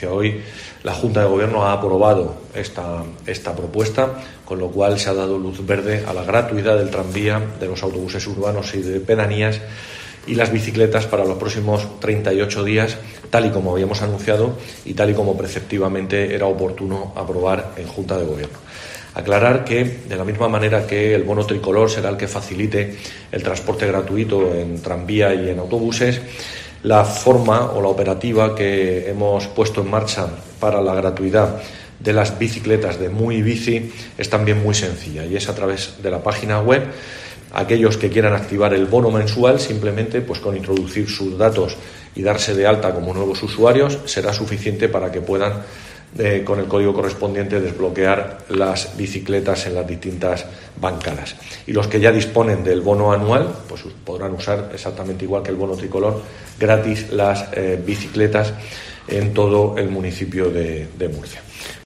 Hoy la Junta de Gobierno ha aprobado esta propuesta, con lo cual se ha dado luz verde a la gratuidad del tranvía, de los autobuses urbanos y de pedanías y las bicicletas para los próximos 38 días, tal y como habíamos anunciado y tal y como preceptivamente era oportuno aprobar en Junta de Gobierno. Aclarar que, de la misma manera que el bono tricolor será el que facilite el transporte gratuito en tranvía y en autobuses, la forma o la operativa que hemos puesto en marcha para la gratuidad de las bicicletas de Muy Bici es también muy sencilla y es a través de la página web. Aquellos que quieran activar el bono mensual, simplemente pues con introducir sus datos y darse de alta como nuevos usuarios será suficiente para que puedan con el código correspondiente desbloquear las bicicletas en las distintas bancadas. Y los que ya disponen del bono anual pues podrán usar exactamente igual que el bono tricolor gratis las bicicletas en todo el municipio de Murcia.